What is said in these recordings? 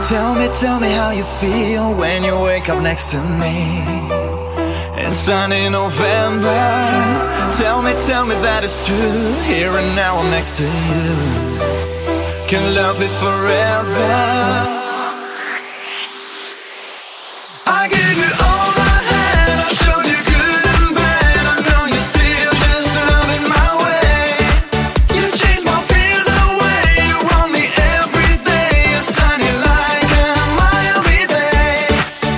Tell me how you feel when you wake up next to me in sunny November. Tell me that it's true. Here and now I'm next to you. Can love be forever. I gave you all I had. I showed you good and bad. I know you're still just loving my way. You chased my fears away. You want me every day. You're sunny like a Miami day.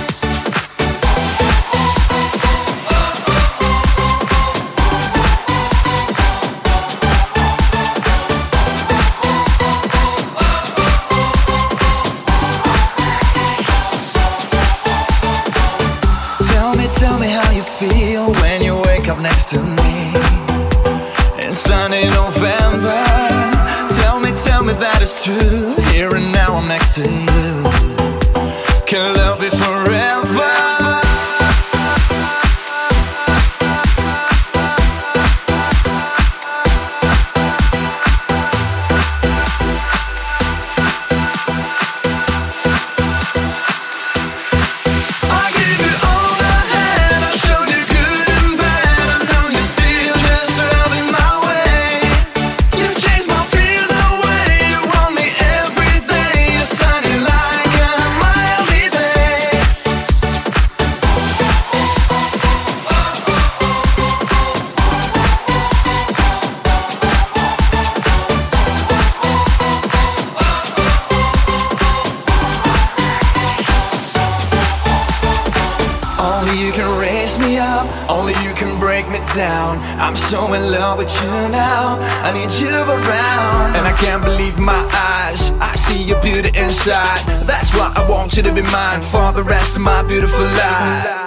Tell me how you feel when you wake up next to me in sunny November. Tell me that it's true. Here and now I'm next to you. Can love be forever. Only you can raise me up, only you can break me down. I'm so in love with you now, I need you around. And I can't believe my eyes, I see your beauty inside. That's why I want you to be mine for the rest of my beautiful life.